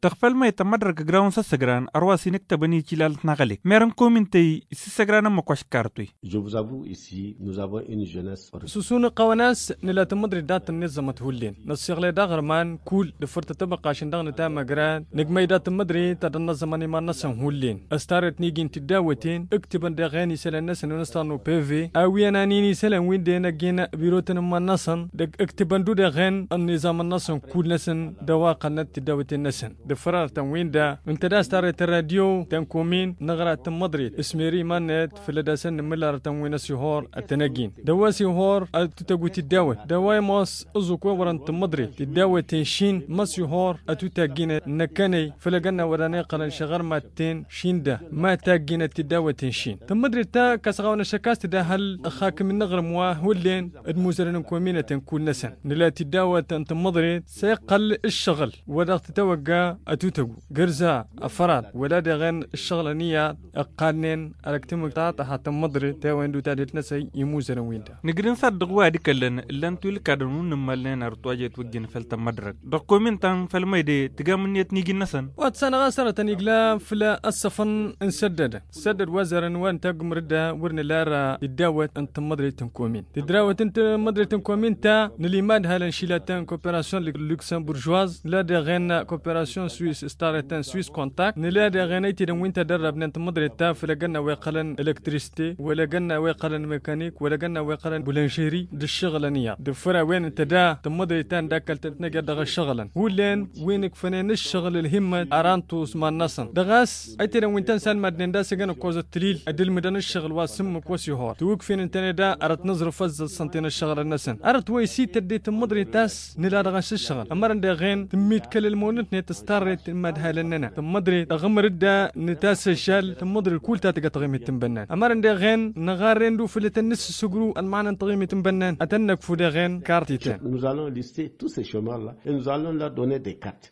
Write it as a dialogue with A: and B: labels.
A: تغفل ما يتمدرك جراون سسجران أرواسي نكتبني كلال نغلي ميرن كومنتي سسجران مكوش كارتوي.
B: Je vous avoue ici nous avons une jeunesse.
C: سوسون قواناس نلا تمدري دات النظام تهولين نصيغلي دغرمان كول دفرت تبقى عشان دغن تام جران نجمي دات تمدري تد النظام ما نصهم هولين استارت نيجين تداوتين اكتبن دغاني سلا الناس نستانو بيفي او ينانيني سلا وين دينا جينا بيروتن ما نصن دك اكتبن دو دغان النظام النصن كول نسن دواقا نت تداوتين نسن دفرار تنوين دا انت دا استارت الراديو تنكومين نغرا تمدري اسميري مانت فلداسن ملار تنوين سيهور التناجين دواسي هور أتوتاقو تداوي دواي ماس أزوكو وران تمدري تداوي تنشين ماس يهور أتوتاقين نكاني فلقنا وراني قلن شغر ماتين شين ده ما تاقين تداوي تنشين تمدري تا كسغاونا شكاس تدا هل أخاك من نغر مواه هولين الموزرين كومينة تنكون نسن نلا تداوي تمدري سيقل الشغل ودا تتوقع أتوتاقو قرزا أفراد ولا دغن الشغل نية أقانين ألكتمك تاتا تمدري تاوين دو تادت نسي يموزرين ويندا
A: نقدر نصدق واحد كلن لان تقول كادرون نمالنا رتواجه توجين فلت مدرك دقومين تان فالميدي تجامنيت نيجي نسن
C: واتسانا غاسرة نيجلا فلا الصفن انسدد سدد وزرا وان تقم ردا ورن لارا تداوت انت مدري تنكومين تدراوت انت مدري تنكومين تا نليماد هالنشيلاتان كوبيراسيون لوكسمبورجواز لا دي غين كوبيراسيون سويس ستارتان سويس كونتاكت نلا دي غينيتي دن وين تدرب انت مدري تا فلا قلنا ويقلن الكتريستي ولا قلنا ويقلن ميكانيك ولا قلنا ويقلن بولنشيري الشغلانية دفرة وين انت دا تمدري تان داكل تتنقى دغا الشغلان ولين وينك فنان الشغل الهمة ارانتوس ما نصن دغاس ايتنا وين تنسان مدن دا سجن كوز التليل ادل مدن الشغل واسمك وسيهور توك فين انت دا ارت نظر فز سنتين الشغل النسن ارت ويسي تدي تمدري تاس نلا دغاش الشغل امر دا غين تميت كل المونت نتستارت مدها لننا تمدري تغمر دا نتاس الشال تمدري كل تاتقى تغيمي تنبنان امر دا غين نغارين دو فلت النس سجرو المعنى تغيمي تنبنان. Nous
B: allons lister tous ces chômeurs-là et nous allons leur donner des cartes.